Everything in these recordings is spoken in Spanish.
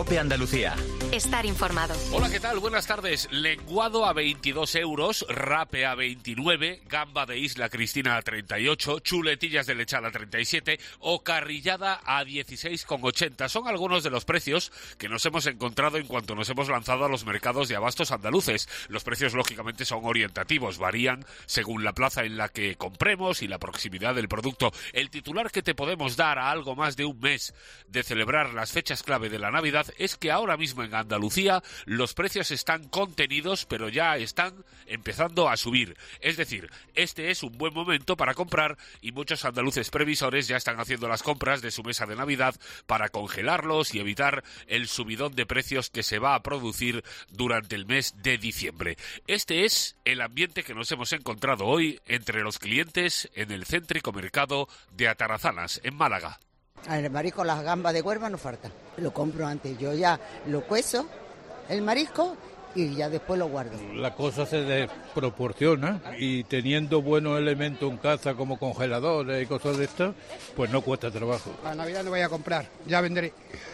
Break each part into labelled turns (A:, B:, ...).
A: COPE Andalucía.
B: Estar informado.
C: Hola, ¿qué tal? Buenas tardes. Lenguado a 22 euros, rape a 29, gamba de Isla Cristina a 38, chuletillas de lechal a 37 o carrillada a 16,80. Son algunos de los precios que nos hemos encontrado en cuanto nos hemos lanzado a los mercados de abastos andaluces. Los precios, lógicamente, son orientativos, varían según la plaza en la que compremos y la proximidad del producto. El titular que te podemos dar a algo más de un mes de celebrar las fechas clave de la Navidad es que ahora mismo en Andalucía los precios están contenidos, pero ya están empezando a subir. Es decir, este es un buen momento para comprar y muchos andaluces previsores ya están haciendo las compras de su mesa de Navidad para congelarlos y evitar el subidón de precios que se va a producir durante el mes de diciembre. Este es el ambiente que nos hemos encontrado hoy entre los clientes en el céntrico mercado de Atarazanas, en Málaga.
D: El marisco, las gambas de Huelva no faltan. Lo compro antes, yo ya lo cuezo, el marisco, y ya después lo guardo.
E: La cosa se desproporciona y teniendo buenos elementos en casa como congeladores y cosas de estas, pues no cuesta trabajo.
F: La Navidad no voy a comprar, ya venderé.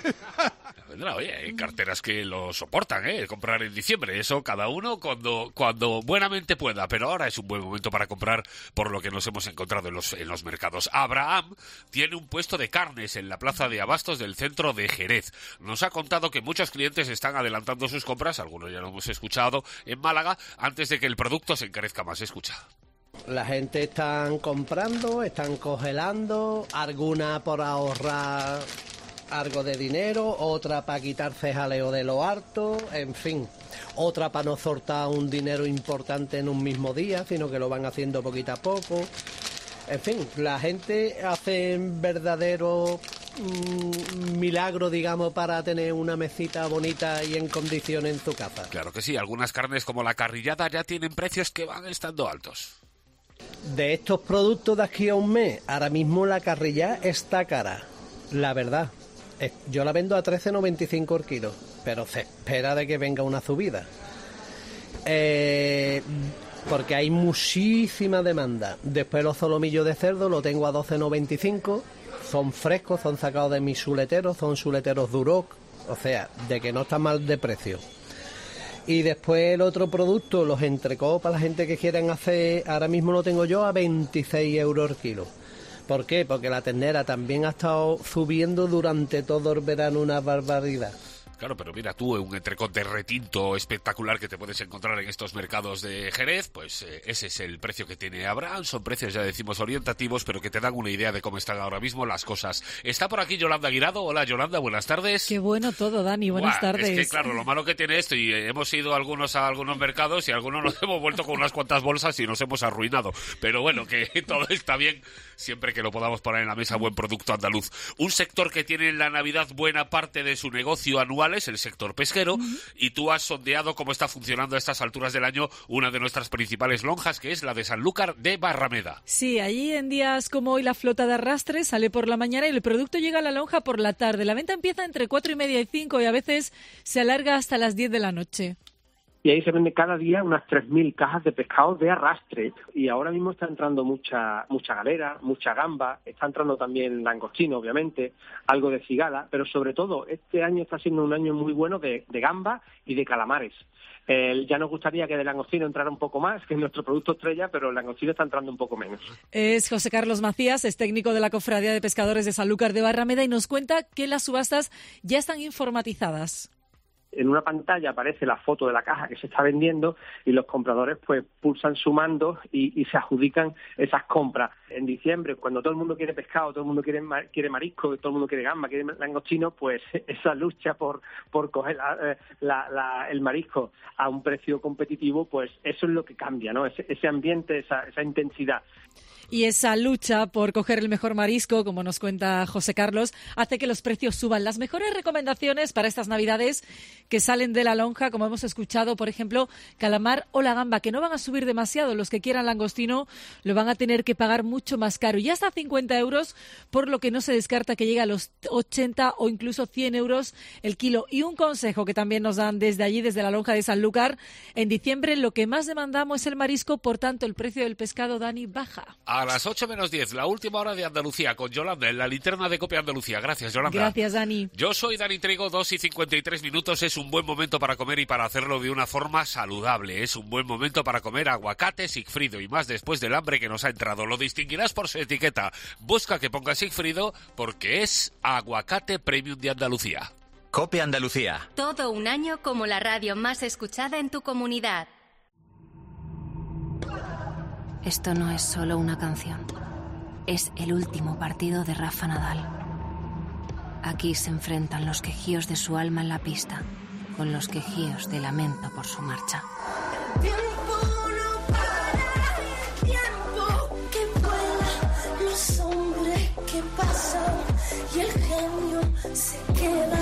C: Oye, hay carteras que lo soportan, comprar en diciembre, eso cada uno cuando buenamente pueda, pero ahora es un buen momento para comprar por lo que nos hemos encontrado en los mercados. Abraham tiene un puesto de carnes en la plaza de abastos del centro de Jerez. Nos ha contado que muchos clientes están adelantando sus compras, algunos ya lo hemos escuchado en Málaga, antes de que el producto se encarezca más. Escucha.
G: La gente están comprando, están congelando, alguna por ahorrar algo de dinero, otra para quitarse jaleo de lo harto, en fin, otra para no soltar un dinero importante en un mismo día, sino que lo van haciendo poquito a poco. En fin, la gente hace verdadero milagro, digamos, para tener una mesita bonita y en condiciones en su casa.
C: Claro que sí, algunas carnes como la carrillada ya tienen precios que van estando altos.
G: De estos productos de aquí a un mes, ahora mismo la carrillada está cara, la verdad. Yo la vendo a 13,95 el kilo, pero se espera de que venga una subida. Porque hay muchísima demanda. Después los solomillos de cerdo lo tengo a 12,95. Son frescos, son sacados de mis chuleteros, son chuleteros Duroc. O sea, de que no está mal de precio. Y después el otro producto, los entrecôts para la gente que quieran hacer, ahora mismo lo tengo yo a 26 euros el kilo. ¿Por qué? Porque la ternera también ha estado subiendo durante todo el verano una barbaridad.
C: Claro, pero mira tú, un entrecot de retinto espectacular que te puedes encontrar en estos mercados de Jerez, pues ese es el precio que tiene Abraham. Son precios, ya decimos, orientativos, pero que te dan una idea de cómo están ahora mismo las cosas. Está por aquí Yolanda Guirado. Hola, Yolanda, buenas tardes.
H: Qué bueno todo, Dani, buenas tardes.
C: Es que, claro, lo malo que tiene esto, y hemos ido algunos a algunos mercados y algunos nos hemos vuelto con unas cuantas bolsas y nos hemos arruinado. Pero bueno, que todo está bien siempre que lo podamos poner en la mesa, buen producto andaluz. Un sector que tiene en la Navidad buena parte de su negocio anual es el sector pesquero, y tú has sondeado cómo está funcionando a estas alturas del año una de nuestras principales lonjas, que es la de Sanlúcar de Barrameda.
H: Sí, allí en días como hoy la flota de arrastre sale por la mañana y el producto llega a la lonja por la tarde. La venta empieza entre 4:30 y 5 y a veces se alarga hasta las 10 de la noche.
I: Y ahí se vende cada día unas 3.000 cajas de pescado de arrastre. Y ahora mismo está entrando mucha galera, mucha gamba, está entrando también langostino, obviamente, algo de cigala, pero sobre todo este año está siendo un año muy bueno de gamba y de calamares. Ya nos gustaría que de langostino entrara un poco más, que es nuestro producto estrella, pero el langostino está entrando un poco menos.
H: Es José Carlos Macías, es técnico de la Cofradía de Pescadores de Sanlúcar de Barrameda y nos cuenta que las subastas ya están informatizadas.
I: En una pantalla aparece la foto de la caja que se está vendiendo y los compradores pues pulsan su mando y se adjudican esas compras. En diciembre, cuando todo el mundo quiere pescado, todo el mundo quiere marisco, todo el mundo quiere gamba, quiere langostino, pues esa lucha por coger el marisco a un precio competitivo, pues eso es lo que cambia, ¿no? Ese ambiente, esa intensidad.
H: Y esa lucha por coger el mejor marisco, como nos cuenta José Carlos, hace que los precios suban. Las mejores recomendaciones para estas Navidades que salen de la lonja, como hemos escuchado, por ejemplo, calamar o la gamba, que no van a subir demasiado. Los que quieran langostino lo van a tener que pagar mucho más caro, y hasta 50 euros, por lo que no se descarta que llegue a los 80 o incluso 100 euros el kilo. Y un consejo que también nos dan desde allí, desde la lonja de Sanlúcar: en diciembre lo que más demandamos es el marisco, por tanto el precio del pescado, Dani, baja.
C: A las 8 menos 10, la última hora de Andalucía con Yolanda en la linterna de COPE Andalucía. Gracias, Yolanda.
H: Gracias, Dani.
C: Yo soy Dani Trigo, 2:53 minutos. Es un buen momento para comer y para hacerlo de una forma saludable. Es un buen momento para comer aguacate Sigfrido, y más después del hambre que nos ha entrado. Lo distinguirás por su etiqueta. Busca que ponga Sigfrido, porque es aguacate premium de Andalucía.
A: COPE Andalucía.
B: Todo un año como la radio más escuchada en tu comunidad.
J: Esto no es solo una canción. Es el último partido de Rafa Nadal. Aquí se enfrentan los quejíos de su alma en la pista con los quejíos de lamento por su marcha.
K: El tiempo no para, el tiempo que vuela, los hombres que pasan y el genio se queda.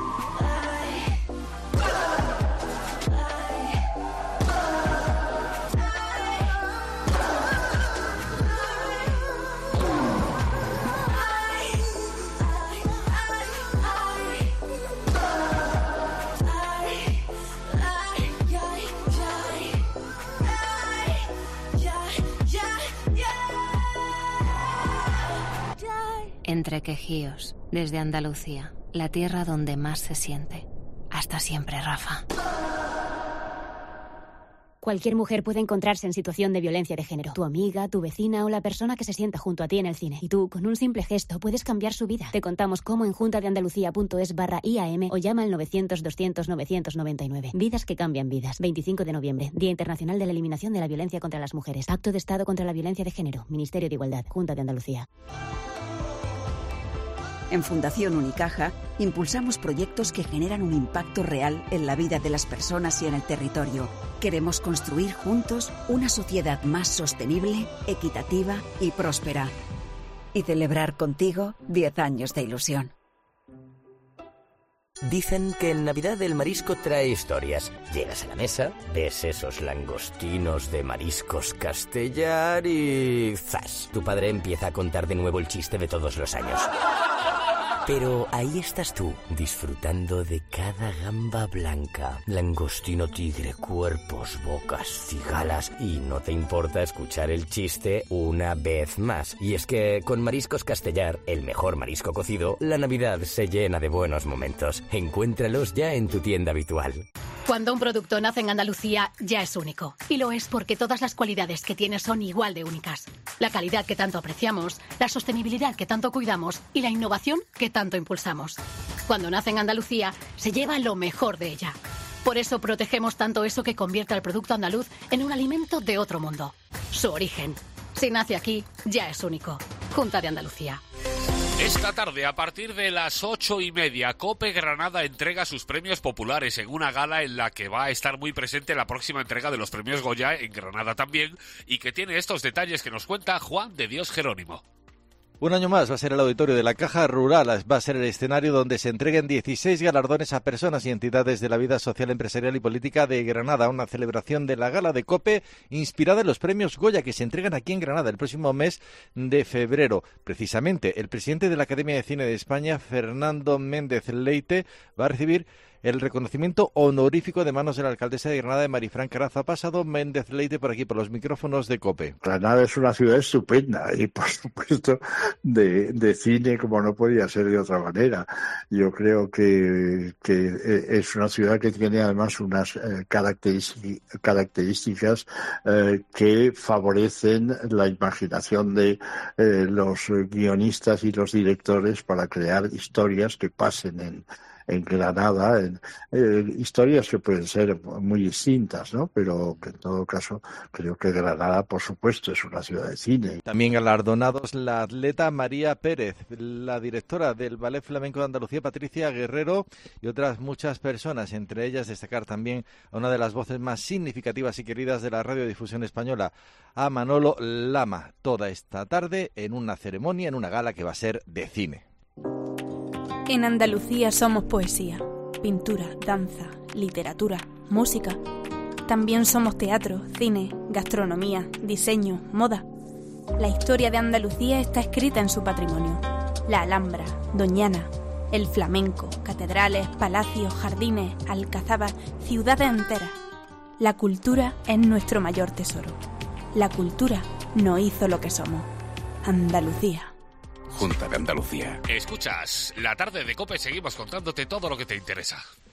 J: Entre quejíos, desde Andalucía, la tierra donde más se siente. Hasta siempre, Rafa.
L: Cualquier mujer puede encontrarse en situación de violencia de género. Tu amiga, tu vecina o la persona que se sienta junto a ti en el cine. Y tú, con un simple gesto, puedes cambiar su vida. Te contamos cómo en juntadeandalucía.es/IAM o llama al 900-200-999. Vidas que cambian vidas. 25 de noviembre, Día Internacional de la Eliminación de la Violencia contra las Mujeres. Acto de Estado contra la Violencia de Género. Ministerio de Igualdad. Junta de Andalucía.
M: En Fundación Unicaja impulsamos proyectos que generan un impacto real en la vida de las personas y en el territorio. Queremos construir juntos una sociedad más sostenible, equitativa y próspera. Y celebrar contigo 10 años de ilusión.
N: Dicen que en Navidad el marisco trae historias. Llegas a la mesa, ves esos langostinos de mariscos Castellar y ¡zas! Tu padre empieza a contar de nuevo el chiste de todos los años. Pero ahí estás tú, disfrutando de cada gamba blanca, langostino tigre, cuerpos, bocas, cigalas, y no te importa escuchar el chiste una vez más. Y es que con Mariscos Castellar, el mejor marisco cocido, la Navidad se llena de buenos momentos. Encuéntralos ya en tu tienda habitual.
O: Cuando un producto nace en Andalucía, ya es único. Y lo es porque todas las cualidades que tiene son igual de únicas. La calidad que tanto apreciamos, la sostenibilidad que tanto cuidamos y la innovación que tanto impulsamos. Cuando nace en Andalucía, se lleva lo mejor de ella. Por eso protegemos tanto eso que convierte al producto andaluz en un alimento de otro mundo. Su origen. Si nace aquí, ya es único. Junta de Andalucía.
C: Esta tarde, a partir de las 8:30, COPE Granada entrega sus premios populares en una gala en la que va a estar muy presente la próxima entrega de los premios Goya en Granada también, y que tiene estos detalles que nos cuenta Juan de Dios Jerónimo.
P: Un año más va a ser el auditorio de la Caja Rural, va a ser el escenario donde se entreguen 16 galardones a personas y entidades de la vida social, empresarial y política de Granada, una celebración de la gala de COPE inspirada en los premios Goya que se entregan aquí en Granada el próximo mes de febrero. Precisamente, el presidente de la Academia de Cine de España, Fernando Méndez Leite, va a recibir el reconocimiento honorífico de manos de la alcaldesa de Granada, de Marifran Carazo. Ha pasado Méndez Leite por aquí, por los micrófonos de COPE.
Q: Granada es una ciudad estupenda y, por supuesto, de cine como no podía ser de otra manera. Yo creo que es una ciudad que tiene además unas características que favorecen la imaginación de los guionistas y los directores para crear historias que pasen en Granada, historias que pueden ser muy distintas, ¿no? Pero que en todo caso creo que Granada, por supuesto, es una ciudad de cine.
P: También galardonados la atleta María Pérez, la directora del Ballet Flamenco de Andalucía, Patricia Guerrero, y otras muchas personas, entre ellas destacar también a una de las voces más significativas y queridas de la radiodifusión española, a Manolo Lama, toda esta tarde en una ceremonia, en una gala que va a ser de cine.
R: En Andalucía somos poesía,
A: pintura, danza, literatura, música. También somos teatro, cine, gastronomía, diseño, moda. La historia de Andalucía está escrita en su patrimonio. La Alhambra, Doñana, el flamenco, catedrales, palacios, jardines, alcazabas, ciudades enteras. La cultura es nuestro mayor tesoro. La cultura nos hizo lo que somos. Andalucía.
C: Junta de Andalucía. Escuchas, la tarde de COPE, seguimos contándote todo lo que te interesa.